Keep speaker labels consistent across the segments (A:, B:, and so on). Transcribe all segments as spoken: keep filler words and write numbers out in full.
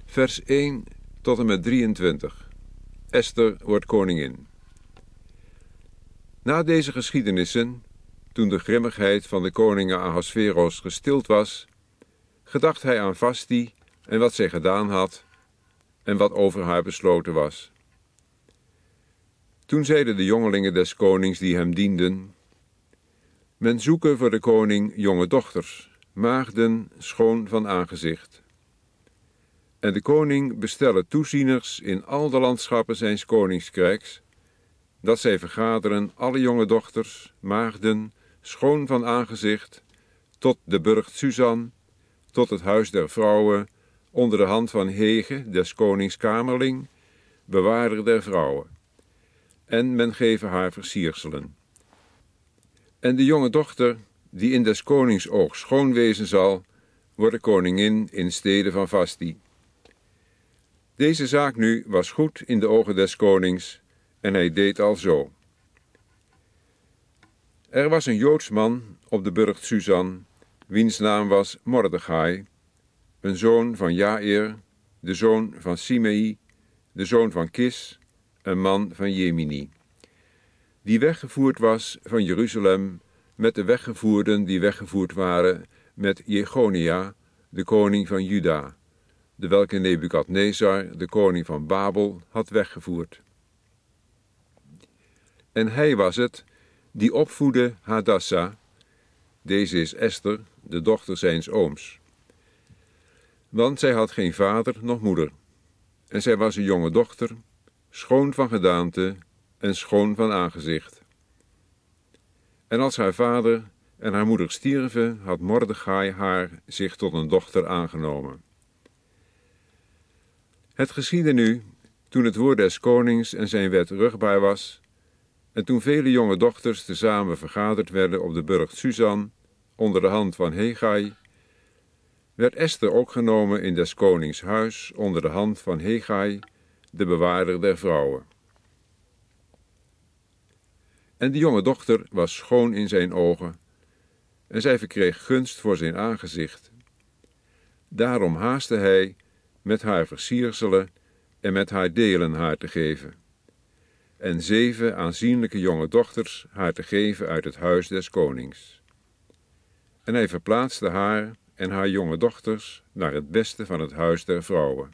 A: vers één tot en met drieëntwintig. Esther wordt koningin. Na deze geschiedenissen, toen de grimmigheid van de koning Ahasveros gestild was, gedacht hij aan Vasti en wat zij gedaan had en wat over haar besloten was. Toen zeiden de jongelingen des konings die hem dienden: men zoeke voor de koning jonge dochters, maagden schoon van aangezicht. En de koning bestelle toezieners in al de landschappen zijns koninkrijks, dat zij vergaderen alle jonge dochters, maagden, schoon van aangezicht, tot de burcht Susan, tot het huis der vrouwen, onder de hand van Hege, des konings kamerling, bewaarder der vrouwen. En men geven haar versierselen. En de jonge dochter, die in des konings oog schoon wezen zal, wordt koningin in stede van Vasti. Deze zaak nu was goed in de ogen des konings, en hij deed al zo. Er was een Joods man op de burcht Susan, wiens naam was Mordechai, een zoon van Jair, de zoon van Simei, de zoon van Kis, een man van Jemini, die weggevoerd was van Jeruzalem met de weggevoerden die weggevoerd waren met Jechonia, de koning van Juda, de welke Nebukadnezar, de koning van Babel, had weggevoerd. En hij was het die opvoedde Hadassa, deze is Esther, de dochter zijns ooms. Want zij had geen vader noch moeder, en zij was een jonge dochter, schoon van gedaante en schoon van aangezicht. En als haar vader en haar moeder stierven, had Mordechai haar zich tot een dochter aangenomen. Het geschiedde nu, toen het woord des konings en zijn wet rugbaar was, en toen vele jonge dochters tezamen vergaderd werden op de burcht Susan, onder de hand van Hegai, werd Esther ook genomen in des konings huis, onder de hand van Hegai, de bewaarder der vrouwen. En de jonge dochter was schoon in zijn ogen, en zij verkreeg gunst voor zijn aangezicht. Daarom haastte hij met haar versierselen en met haar delen haar te geven, en zeven aanzienlijke jonge dochters haar te geven uit het huis des konings. En hij verplaatste haar en haar jonge dochters naar het beste van het huis der vrouwen.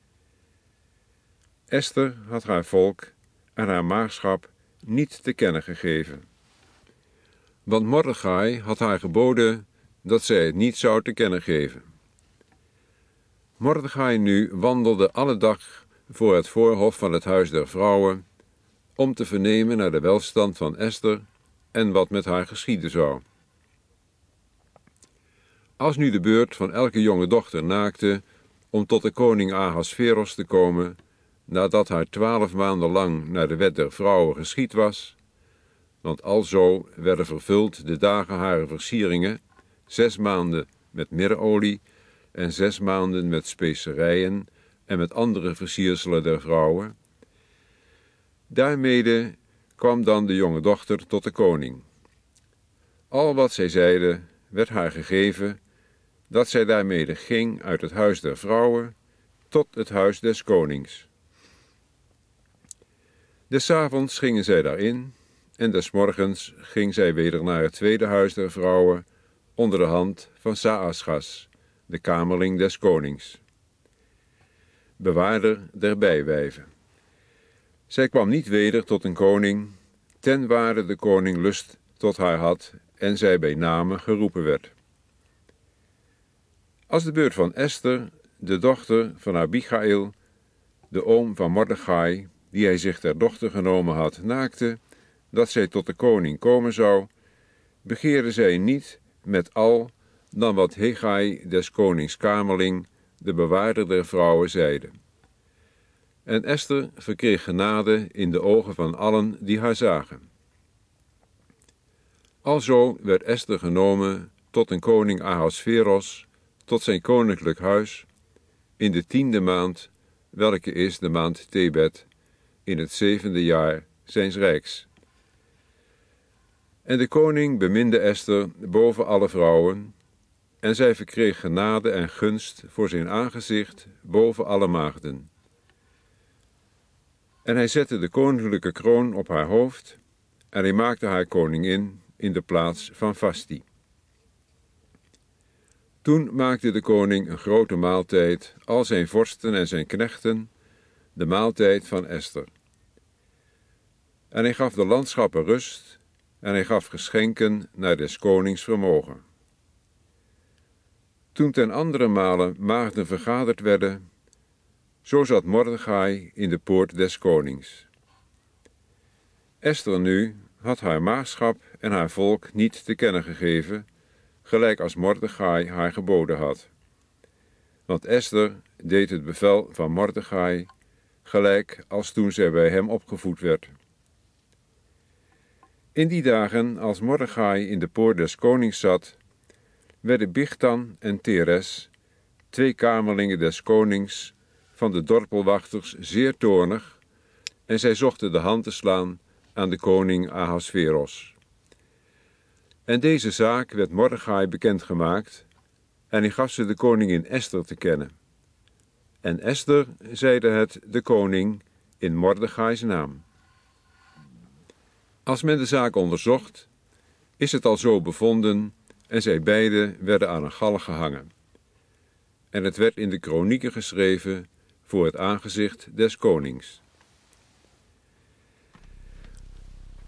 A: Esther had haar volk en haar maagschap niet te kennen gegeven, want Mordechai had haar geboden dat zij het niet zou te kennen geven. Mordechai nu wandelde alle dag voor het voorhof van het huis der vrouwen, om te vernemen naar de welstand van Esther en wat met haar geschieden zou. Als nu de beurt van elke jonge dochter naakte om tot de koning Ahasveros te komen, nadat haar twaalf maanden lang naar de wet der vrouwen geschied was, want alzo werden vervuld de dagen harer versieringen, zes maanden met mirreolie en zes maanden met specerijen en met andere versierselen der vrouwen. Daarmede kwam dan de jonge dochter tot de koning. Al wat zij zeide, werd haar gegeven, dat zij daarmede ging uit het huis der vrouwen tot het huis des konings. Des avonds gingen zij daarin, en des morgens ging zij weder naar het tweede huis der vrouwen, onder de hand van Saaschas, de kamerling des konings, bewaarder der bijwijven. Zij kwam niet weder tot een koning, ten waarde de koning lust tot haar had en zij bij name geroepen werd. Als de beurt van Esther, de dochter van Abigail, de oom van Mordechai, die hij zich ter dochter genomen had, naakte, dat zij tot de koning komen zou, begeerde zij niet met al dan wat Hegai des konings kamerling, de bewaarder der vrouwen, zeide. En Esther verkreeg genade in de ogen van allen die haar zagen. Alzo werd Esther genomen tot een koning Ahasveros, tot zijn koninklijk huis, in de tiende maand, welke is de maand Tebet, in het zevende jaar zijns rijks. En de koning beminde Esther boven alle vrouwen, en zij verkreeg genade en gunst voor zijn aangezicht boven alle maagden. En hij zette de koninklijke kroon op haar hoofd, en hij maakte haar koningin in de plaats van Vasti. Toen maakte de koning een grote maaltijd, al zijn vorsten en zijn knechten, de maaltijd van Esther. En hij gaf de landschappen rust, en hij gaf geschenken naar des konings vermogen. Toen ten andere male maagden vergaderd werden, zo zat Mordechai in de poort des konings. Esther nu had haar maagschap en haar volk niet te kennen gegeven, gelijk als Mordechai haar geboden had. Want Esther deed het bevel van Mordechai, gelijk als toen zij bij hem opgevoed werd. In die dagen, als Mordechai in de poort des konings zat, werden Bigtan en Teres, twee kamerlingen des konings, van de dorpelwachters zeer toornig, en zij zochten de hand te slaan aan de koning Ahasveros. En deze zaak werd Mordechai bekendgemaakt, en hij gaf ze de koningin Esther te kennen. En Esther zeide het de koning in Mordechai's naam. Als men de zaak onderzocht, is het al zo bevonden, en zij beiden werden aan een galg gehangen. En het werd in de kronieken geschreven voor het aangezicht des konings.